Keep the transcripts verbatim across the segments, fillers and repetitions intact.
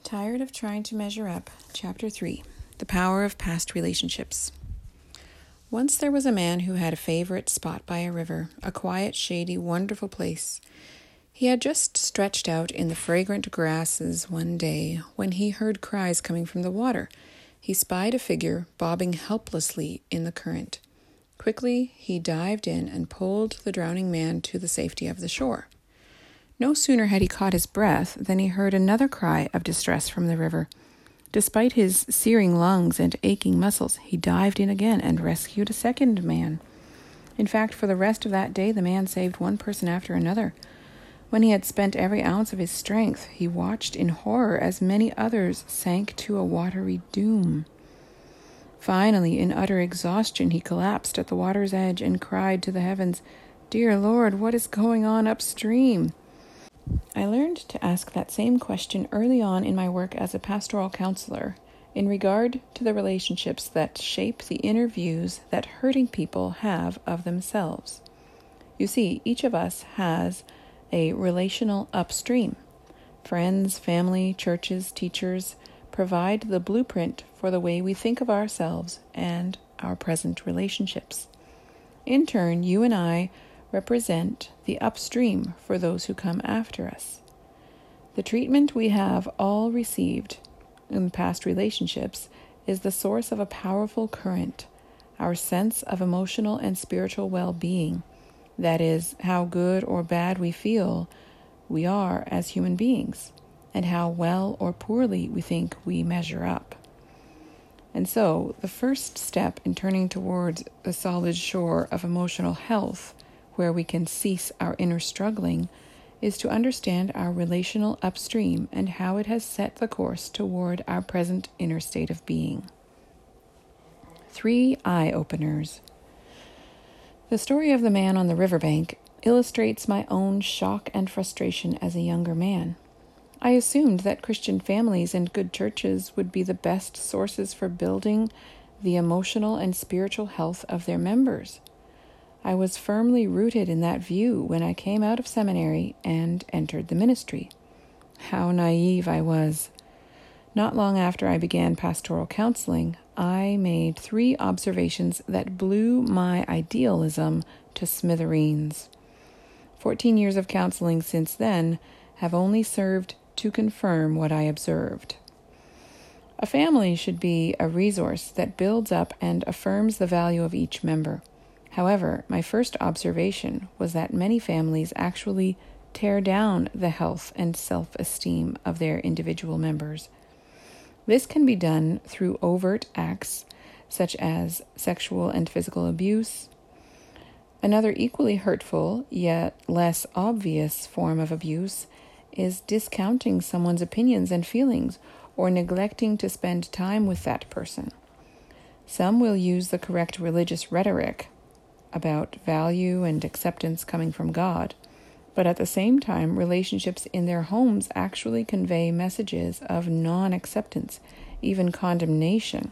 Tired of trying to measure up. Chapter three. The Power of Past Relationships. Once there was a man who had a favorite spot by a river, a quiet, shady, wonderful place. He had just stretched out in the fragrant grasses one day when he heard cries coming from the water. He spied a figure bobbing helplessly in the current. Quickly, he dived in and pulled the drowning man to the safety of the shore. No sooner had he caught his breath than he heard another cry of distress from the river. Despite his searing lungs and aching muscles, he dived in again and rescued a second man. In fact, for the rest of that day, the man saved one person after another. When he had spent every ounce of his strength, he watched in horror as many others sank to a watery doom. Finally, in utter exhaustion, he collapsed at the water's edge and cried to the heavens, "Dear Lord, what is going on upstream?" I learned to ask that same question early on in my work as a pastoral counselor in regard to the relationships that shape the inner views that hurting people have of themselves. You see, each of us has a relational upstream. Friends, family, churches, teachers provide the blueprint for the way we think of ourselves and our present relationships. In turn, you and I represent the upstream for those who come after us. The treatment we have all received in past relationships is the source of a powerful current, our sense of emotional and spiritual well-being. That is, how good or bad we feel we are as human beings, and how well or poorly we think we measure up. And so, the first step in turning towards the solid shore of emotional health, where we can cease our inner struggling, is to understand our relational upstream and how it has set the course toward our present inner state of being. Three eye-openers. The story of the man on the riverbank illustrates my own shock and frustration as a younger man. I assumed that Christian families and good churches would be the best sources for building the emotional and spiritual health of their members. I was firmly rooted in that view when I came out of seminary and entered the ministry. How naive I was. Not long after I began pastoral counseling, I made three observations that blew my idealism to smithereens. Fourteen years of counseling since then have only served to confirm what I observed. A family should be a resource that builds up and affirms the value of each member. However, my first observation was that many families actually tear down the health and self-esteem of their individual members. This can be done through overt acts such as sexual and physical abuse. Another equally hurtful, yet less obvious form of abuse is discounting someone's opinions and feelings or neglecting to spend time with that person. Some will use the correct religious rhetoric about value and acceptance coming from God, but at the same time, relationships in their homes actually convey messages of non-acceptance, even condemnation.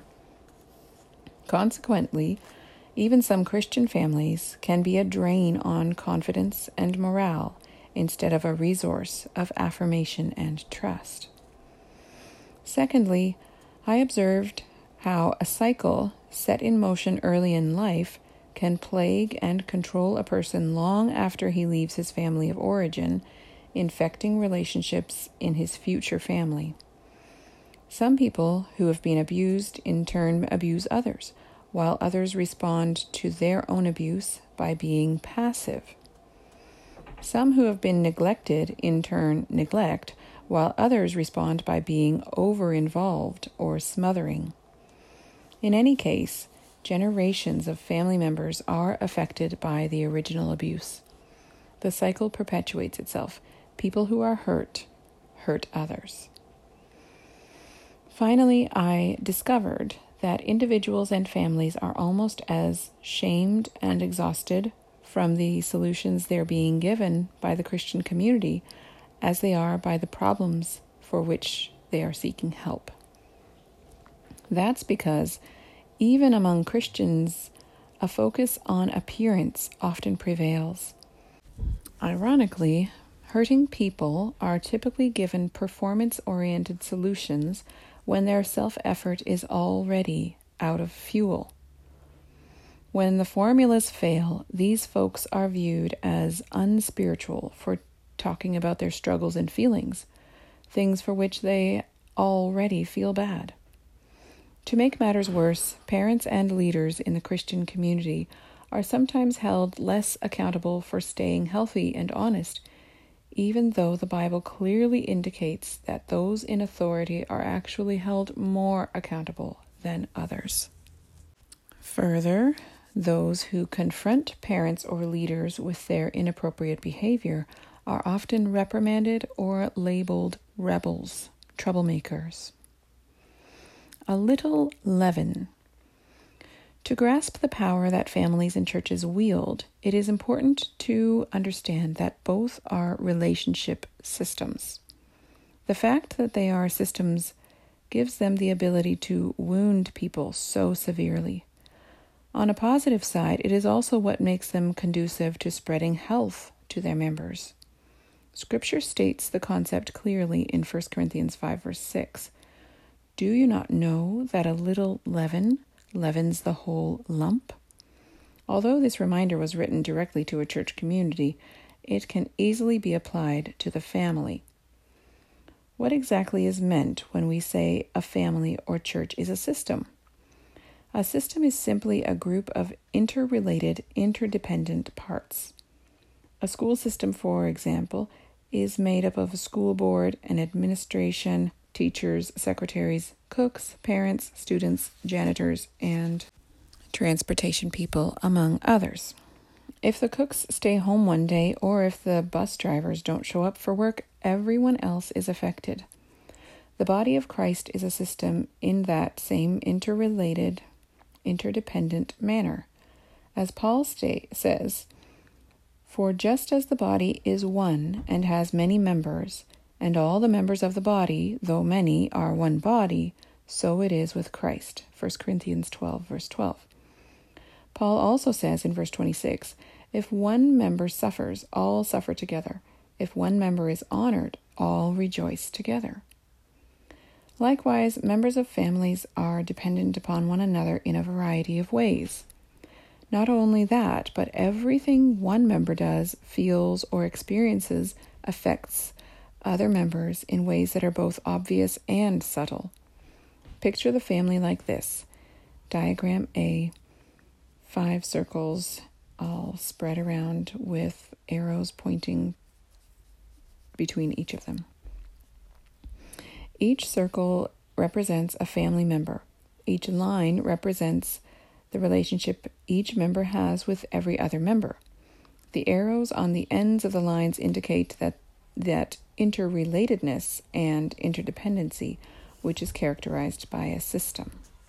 Consequently, even some Christian families can be a drain on confidence and morale instead of a resource of affirmation and trust. Secondly, I observed how a cycle set in motion early in life can plague and control a person long after he leaves his family of origin, infecting relationships in his future family. Some people who have been abused in turn abuse others, while others respond to their own abuse by being passive. Some who have been neglected in turn neglect, while others respond by being over-involved or smothering. In any case, generations of family members are affected by the original abuse. The cycle perpetuates itself. People who are hurt, hurt others. Finally, I discovered that individuals and families are almost as shamed and exhausted from the solutions they're being given by the Christian community as they are by the problems for which they are seeking help. That's because even among Christians, a focus on appearance often prevails. Ironically, Hurting people are typically given performance-oriented solutions when their self-effort is already out of fuel. When the formulas fail, these folks are viewed as unspiritual for talking about their struggles and feelings, things for which they already feel bad. To make matters worse, parents and leaders in the Christian community are sometimes held less accountable for staying healthy and honest, even though the Bible clearly indicates that those in authority are actually held more accountable than others. Further, those who confront parents or leaders with their inappropriate behavior are often reprimanded or labeled rebels, troublemakers. A little leaven. To grasp the power that families and churches wield, it is important to understand that both are relationship systems. The fact that they are systems gives them the ability to wound people so severely. On a positive side, it is also what makes them conducive to spreading health to their members. Scripture states the concept clearly in First Corinthians five, verse six. Do you not know that a little leaven leavens the whole lump? Although this reminder was written directly to a church community, it can easily be applied to the family. What exactly is meant when we say a family or church is a system? A system is simply a group of interrelated, interdependent parts. A school system, for example, is made up of a school board, an administration, teachers, secretaries, cooks, parents, students, janitors, and transportation people, among others. If the cooks stay home one day or if the bus drivers don't show up for work, everyone else is affected. The body of Christ is a system in that same interrelated, interdependent manner. As Paul sta- says, "For just as the body is one and has many members, and all the members of the body, though many, are one body, so it is with Christ." First Corinthians twelve, verse twelve. Paul also says in verse twenty-six, "If one member suffers, all suffer together. If one member is honored, all rejoice together." Likewise, members of families are dependent upon one another in a variety of ways. Not only that, but everything one member does, feels, or experiences affects other members in ways that are both obvious and subtle. Picture the family like this. Diagram A, five circles all spread around with arrows pointing between each of them. Each circle represents a family member. Each line represents the relationship each member has with every other member. The arrows on the ends of the lines indicate that that interrelatedness and interdependency, which is characterized by a system.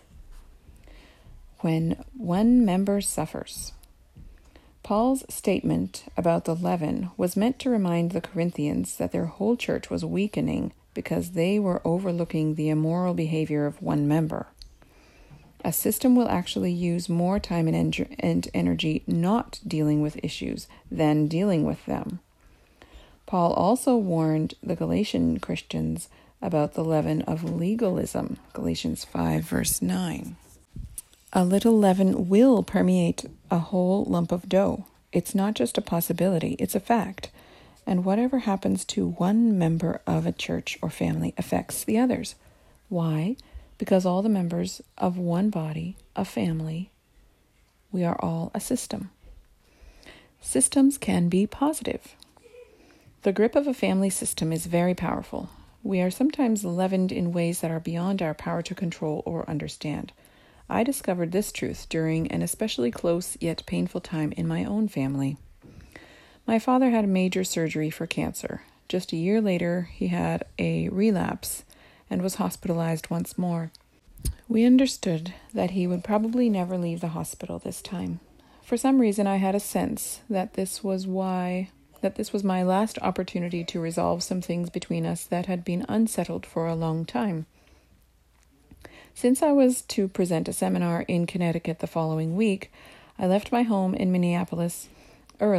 When one member suffers. Paul's statement about the leaven was meant to remind the Corinthians that their whole church was weakening because they were overlooking the immoral behavior of one member. A system will actually use more time and, en- and energy not dealing with issues than dealing with them. Paul also warned the Galatian Christians about the leaven of legalism, Galatians five, verse nine. A little leaven will permeate a whole lump of dough. It's not just a possibility, it's a fact. And whatever happens to one member of a church or family affects the others. Why? Because all the members of one body, a family, we are all a system. Systems can be positive. The grip of a family system is very powerful. We are sometimes leavened in ways that are beyond our power to control or understand. I discovered this truth during an especially close yet painful time in my own family. My father had a major surgery for cancer. Just a year later, he had a relapse and was hospitalized once more. We understood that he would probably never leave the hospital this time. For some reason, I had a sense that this was why, that this was my last opportunity to resolve some things between us that had been unsettled for a long time. Since I was to present a seminar in Connecticut the following week, I left my home in Minneapolis early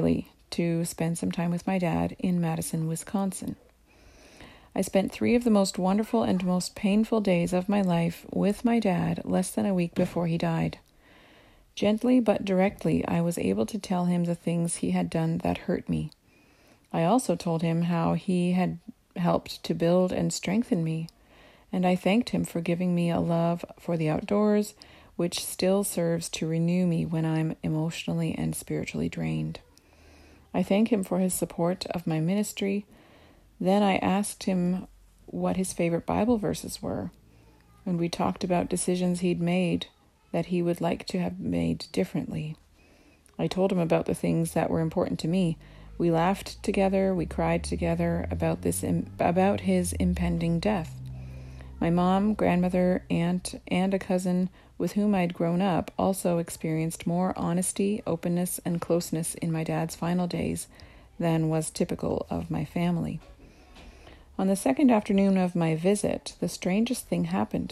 to spend some time with my dad in Madison, Wisconsin. I spent three of the most wonderful and most painful days of my life with my dad less than a week before he died. Gently but directly, I was able to tell him the things he had done that hurt me. I also told him how he had helped to build and strengthen me, and I thanked him for giving me a love for the outdoors, which still serves to renew me when I'm emotionally and spiritually drained. I thank him for his support of my ministry. Then I asked him what his favorite Bible verses were, and we talked about decisions he'd made that he would like to have made differently. I told him about the things that were important to me. We laughed together, we cried together about this about his impending death. My mom, grandmother, aunt, and a cousin with whom I'd grown up also experienced more honesty, openness, and closeness in my dad's final days than was typical of my family. On the second afternoon of my visit, the strangest thing happened.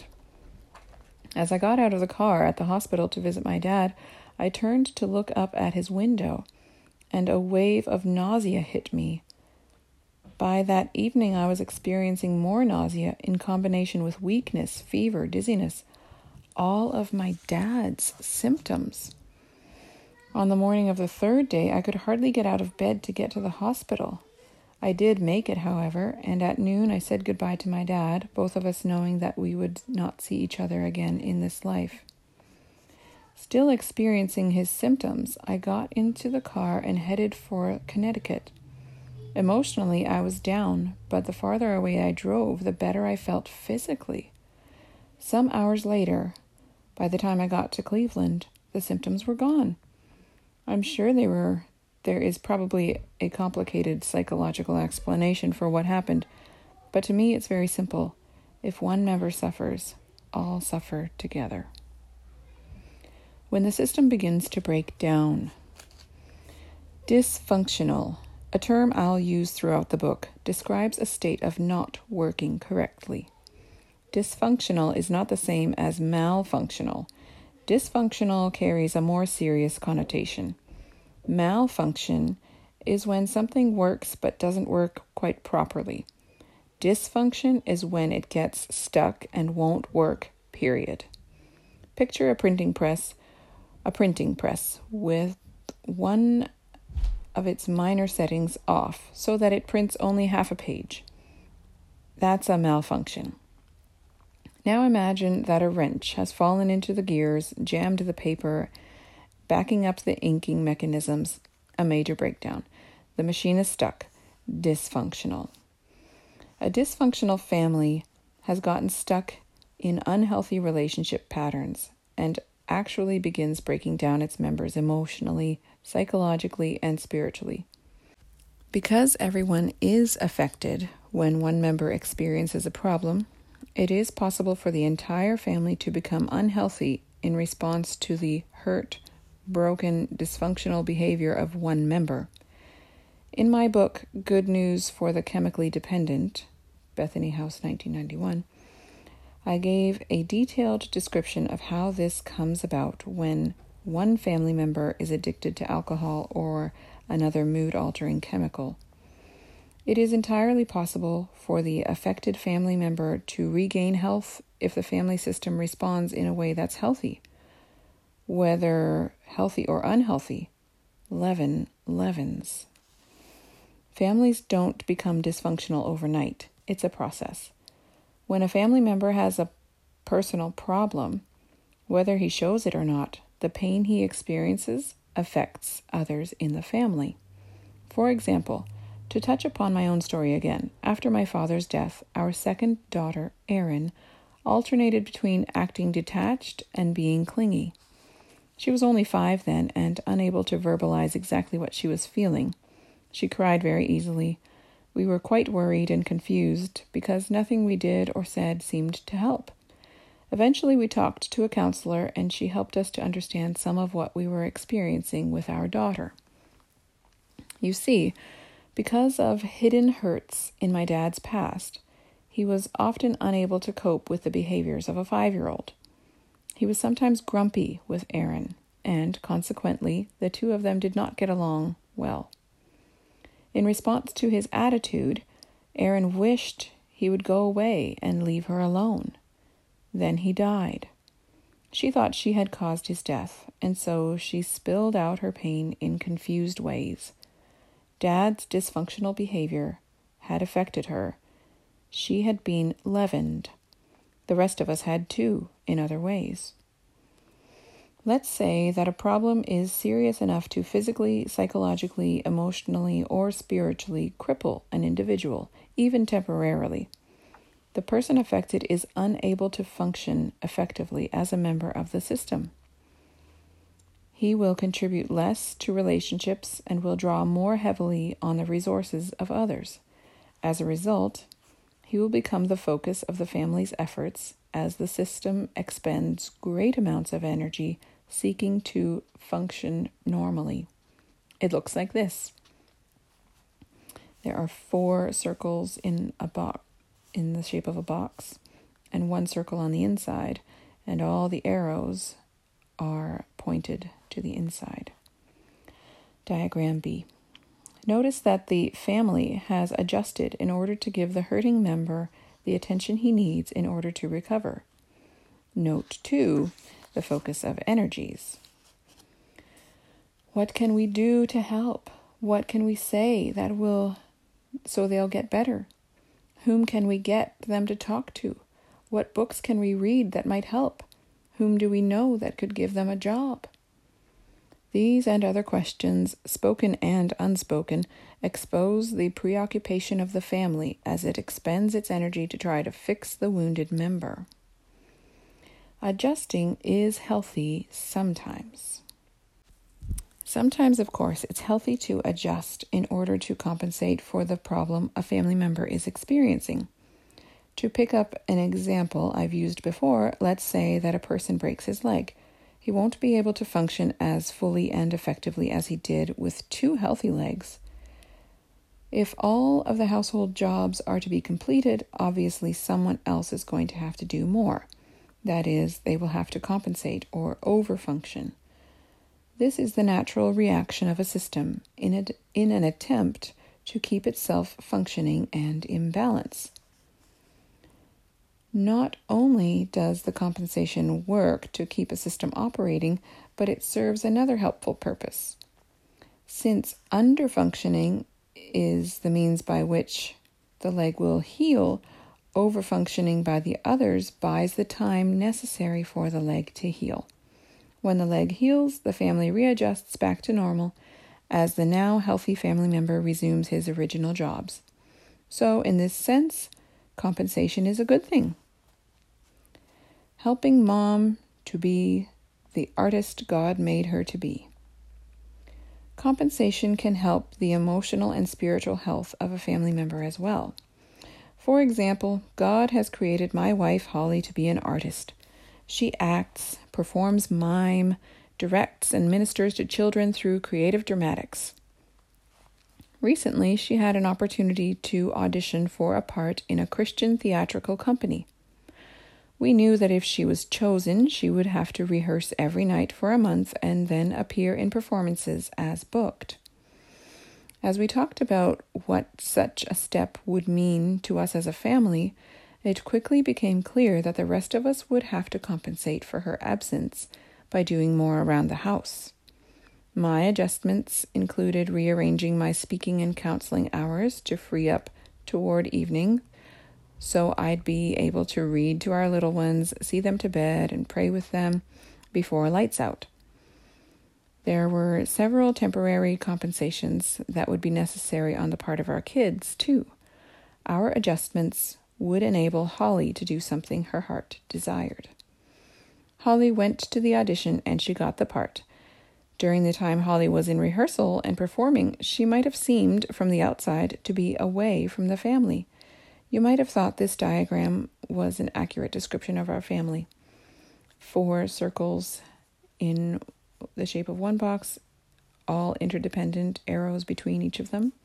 As I got out of the car at the hospital to visit my dad, I turned to look up at his window, and a wave of nausea hit me. By that evening, I was experiencing more nausea in combination with weakness, fever, dizziness, all of my dad's symptoms. On the morning of the third day, I could hardly get out of bed to get to the hospital. I did make it, however, and at noon I said goodbye to my dad, both of us knowing that we would not see each other again in this life. Still experiencing his symptoms, I got into the car and headed for Connecticut. Emotionally, I was down, but the farther away I drove, the better I felt physically. Some hours later, by the time I got to Cleveland, the symptoms were gone. I'm sure they were. There is probably a complicated psychological explanation for what happened, but to me it's very simple. If one member suffers, all suffer together. When the system begins to break down. Dysfunctional, a term I'll use throughout the book, describes a state of not working correctly. Dysfunctional is not the same as malfunctional. Dysfunctional carries a more serious connotation. Malfunction is when something works but doesn't work quite properly. Dysfunction is when it gets stuck and won't work, period. Picture a printing press, a printing press with one of its minor settings off so that it prints only half a page. That's a malfunction. Now imagine that a wrench has fallen into the gears, jammed the paper, backing up the inking mechanisms, a major breakdown. The machine is stuck, dysfunctional. A dysfunctional family has gotten stuck in unhealthy relationship patterns and actually begins breaking down its members emotionally, psychologically, and spiritually. Because everyone is affected when one member experiences a problem, it is possible for the entire family to become unhealthy in response to the hurt, broken, dysfunctional behavior of one member. In my book, Good News for the Chemically Dependent, Bethany House, nineteen ninety-one, I gave a detailed description of how this comes about when one family member is addicted to alcohol or another mood-altering chemical. It is entirely possible for the affected family member to regain health if the family system responds in a way that's healthy. Whether healthy or unhealthy, leaven leavens. Families don't become dysfunctional overnight. It's a process. When a family member has a personal problem, whether he shows it or not, the pain he experiences affects others in the family. For example, to touch upon my own story again, after my father's death, our second daughter, Erin, alternated between acting detached and being clingy. She was only five then and unable to verbalize exactly what she was feeling. She cried very easily. We were quite worried and confused because nothing we did or said seemed to help. Eventually we talked to a counselor and she helped us to understand some of what we were experiencing with our daughter. You see, because of hidden hurts in my dad's past, he was often unable to cope with the behaviors of a five-year-old. He was sometimes grumpy with Erin, and consequently, the two of them did not get along well. In response to his attitude, Aaron wished he would go away and leave her alone. Then he died. She thought she had caused his death, and so she spilled out her pain in confused ways. Dad's dysfunctional behavior had affected her. She had been leavened. The rest of us had too, in other ways. Let's say that a problem is serious enough to physically, psychologically, emotionally, or spiritually cripple an individual, even temporarily. The person affected is unable to function effectively as a member of the system. He will contribute less to relationships and will draw more heavily on the resources of others. As a result, he will become the focus of the family's efforts as the system expends great amounts of energy seeking to function normally. It looks like this. There are four circles in a box, in the shape of a box, and one circle on the inside, and all the arrows are pointed to the inside. Diagram B. Notice that the family has adjusted in order to give the hurting member the attention he needs in order to recover. Note two, the focus of energies. What can we do to help? What can we say that will, so they'll get better? Whom can we get them to talk to? What books can we read that might help? Whom do we know that could give them a job? These and other questions, spoken and unspoken, expose the preoccupation of the family as it expends its energy to try to fix the wounded member. Adjusting is healthy sometimes. Sometimes, of course, it's healthy to adjust in order to compensate for the problem a family member is experiencing. To pick up an example I've used before, let's say that a person breaks his leg. He won't be able to function as fully and effectively as he did with two healthy legs. If all of the household jobs are to be completed, obviously someone else is going to have to do more. That is, they will have to compensate or overfunction. This is the natural reaction of a system in, a, in an attempt to keep itself functioning and in balance. Not only does the compensation work to keep a system operating, but it serves another helpful purpose. Since underfunctioning is the means by which the leg will heal, overfunctioning by the others buys the time necessary for the leg to heal. When the leg heals, the family readjusts back to normal as the now healthy family member resumes his original jobs. So, in this sense, compensation is a good thing. Helping mom to be the artist God made her to be. Compensation can help the emotional and spiritual health of a family member as well. For example, God has created my wife, Holly, to be an artist. She acts, performs mime, directs, and ministers to children through creative dramatics. Recently, she had an opportunity to audition for a part in a Christian theatrical company. We knew that if she was chosen, she would have to rehearse every night for a month and then appear in performances as booked. As we talked about what such a step would mean to us as a family, it quickly became clear that the rest of us would have to compensate for her absence by doing more around the house. My adjustments included rearranging my speaking and counseling hours to free up toward evening, so I'd be able to read to our little ones, see them to bed, and pray with them before lights out. There were several temporary compensations that would be necessary on the part of our kids, too. Our adjustments would enable Holly to do something her heart desired. Holly went to the audition and she got the part. During the time Holly was in rehearsal and performing, she might have seemed from the outside to be away from the family. You might have thought this diagram was an accurate description of our family. Four circles in the shape of one box, all interdependent arrows between each of them,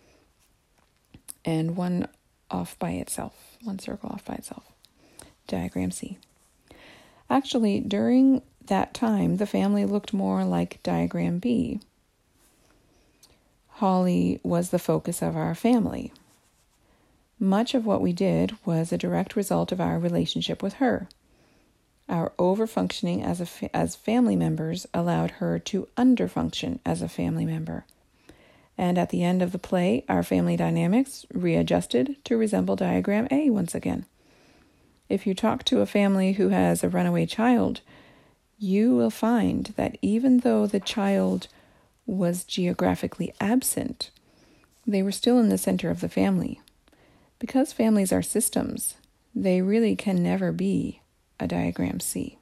and one off by itself, one circle off by itself. Diagram C. Actually, during that time, the family looked more like diagram B. Holly was the focus of our family. Much of what we did was a direct result of our relationship with her. Our overfunctioning as a fa- as family members allowed her to underfunction as a family member. And at the end of the play, our family dynamics readjusted to resemble diagram A once again. If you talk to a family who has a runaway child, you will find that even though the child was geographically absent, they were still in the center of the family. Because families are systems, they really can never be a diagram C.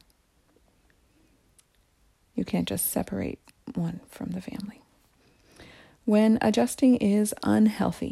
You can't just separate one from the family. When adjusting is unhealthy,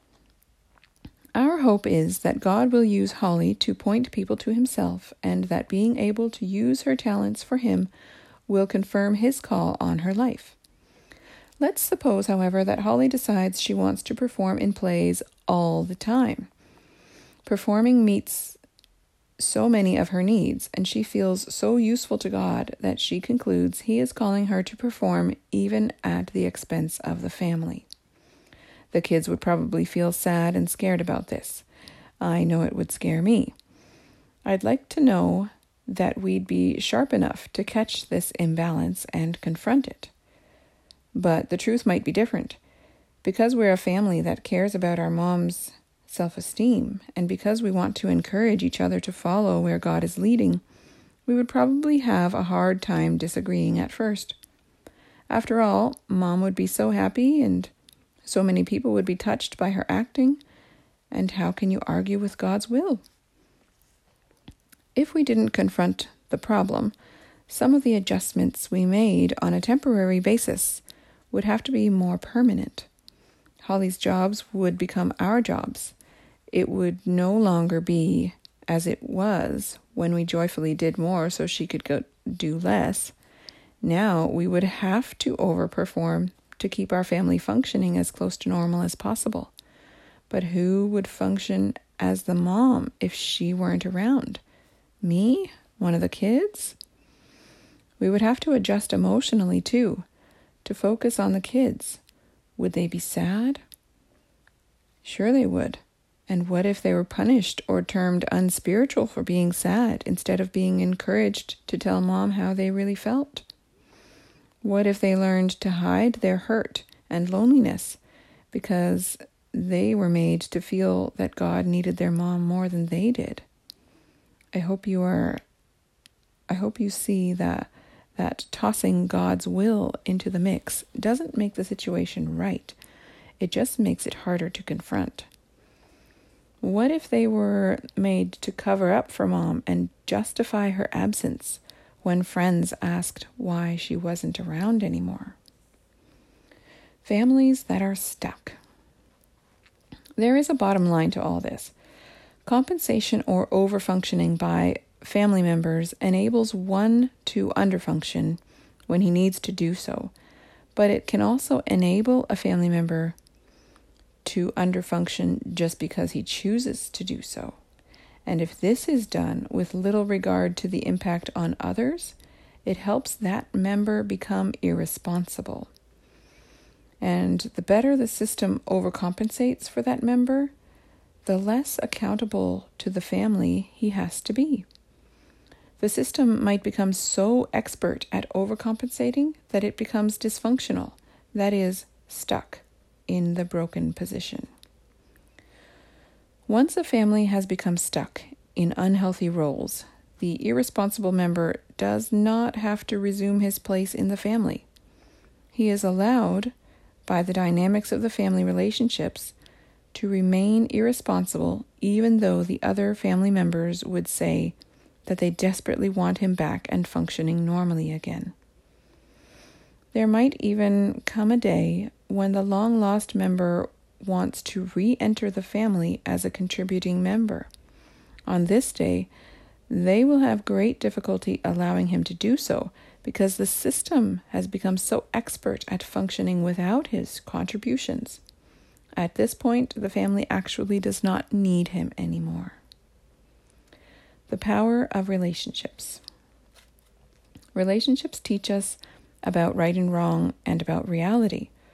our hope is that God will use Holly to point people to himself, and that being able to use her talents for him will confirm his call on her life. Let's suppose, however, that Holly decides she wants to perform in plays all the time. Performing meets so many of her needs, and she feels so useful to God that she concludes he is calling her to perform even at the expense of the family. The kids would probably feel sad and scared about this. I know it would scare me. I'd like to know that we'd be sharp enough to catch this imbalance and confront it. But the truth might be different. Because we're a family that cares about our mom's self-esteem, and because we want to encourage each other to follow where God is leading, we would probably have a hard time disagreeing at first. After all, Mom would be so happy, and so many people would be touched by her acting, and how can you argue with God's will? If we didn't confront the problem, some of the adjustments we made on a temporary basis would have to be more permanent. Holly's jobs would become our jobs. It would no longer be as it was when we joyfully did more so she could go do less. Now we would have to overperform to keep our family functioning as close to normal as possible. But who would function as the mom if she weren't around? Me? One of the kids? We would have to adjust emotionally too, to focus on the kids. Would they be sad? Sure they would. And what if they were punished or termed unspiritual for being sad instead of being encouraged to tell Mom how they really felt? What if they learned to hide their hurt and loneliness because they were made to feel that God needed their mom more than they did? I hope you are, I hope you see that, that tossing God's will into the mix doesn't make the situation right. It just makes it harder to confront. What if they were made to cover up for Mom and justify her absence when friends asked why she wasn't around anymore? Families that are stuck. There is a bottom line to all this. Compensation or overfunctioning by family members enables one to underfunction when he needs to do so, but it can also enable a family member to underfunction just because he chooses to do so. And if this is done with little regard to the impact on others, it helps that member become irresponsible. And the better the system overcompensates for that member, the less accountable to the family he has to be. The system might become so expert at overcompensating that it becomes dysfunctional, that is, stuck in the broken position. Once a family has become stuck in unhealthy roles, the irresponsible member does not have to resume his place in the family. He is allowed, by the dynamics of the family relationships, to remain irresponsible even though the other family members would say that they desperately want him back and functioning normally again. There might even come a day when the long-lost member wants to re-enter the family as a contributing member. On this day, they will have great difficulty allowing him to do so because the system has become so expert at functioning without his contributions. At this point, the family actually does not need him anymore. The power of relationships. Relationships teach us about right and wrong and about reality.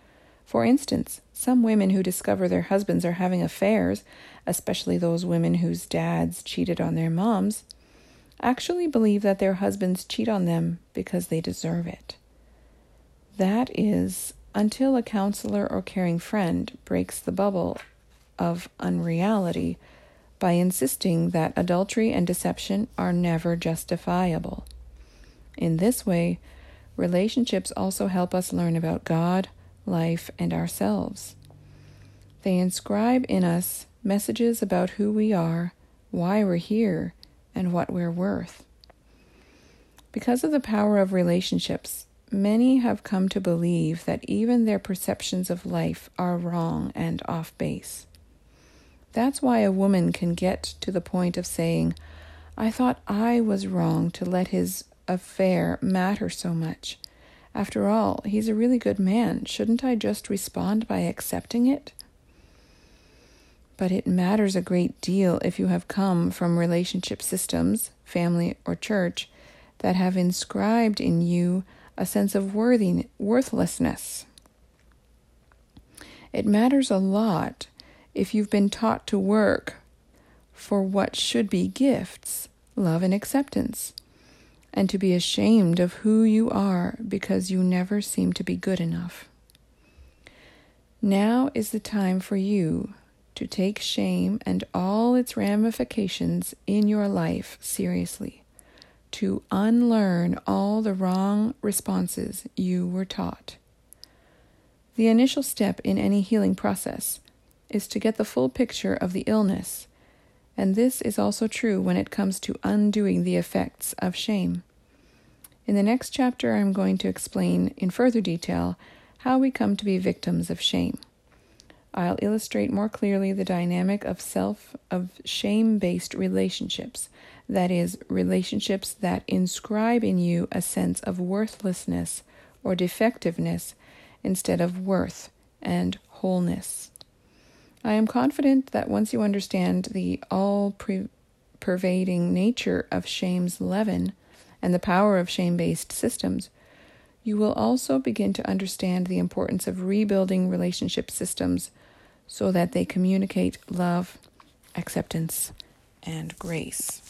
For instance, some women who discover their husbands are having affairs, especially those women whose dads cheated on their moms, actually believe that their husbands cheat on them because they deserve it. That is, until a counselor or caring friend breaks the bubble of unreality by insisting that adultery and deception are never justifiable. In this way, relationships also help us learn about God, life, and ourselves. They inscribe in us messages about who we are, why we're here, and what we're worth. Because of the power of relationships, many have come to believe that even their perceptions of life are wrong and off base. That's why a woman can get to the point of saying, "I thought I was wrong to let his affair matter so much. After all, he's a really good man. Shouldn't I just respond by accepting it?" But it matters a great deal if you have come from relationship systems, family or church, that have inscribed in you a sense of worthy, worthlessness. It matters a lot if you've been taught to work for what should be gifts, love and acceptance, and to be ashamed of who you are because you never seem to be good enough. Now is the time for you to take shame and all its ramifications in your life seriously, to unlearn all the wrong responses you were taught. The initial step in any healing process is to get the full picture of the illness, and this is also true when it comes to undoing the effects of shame. In the next chapter, I'm going to explain in further detail how we come to be victims of shame. I'll illustrate more clearly the dynamic of self of shame-based relationships, that is, relationships that inscribe in you a sense of worthlessness or defectiveness instead of worth and wholeness. I am confident that once you understand the all-pervading nature of shame's leaven and the power of shame-based systems, you will also begin to understand the importance of rebuilding relationship systems so that they communicate love, acceptance, and grace.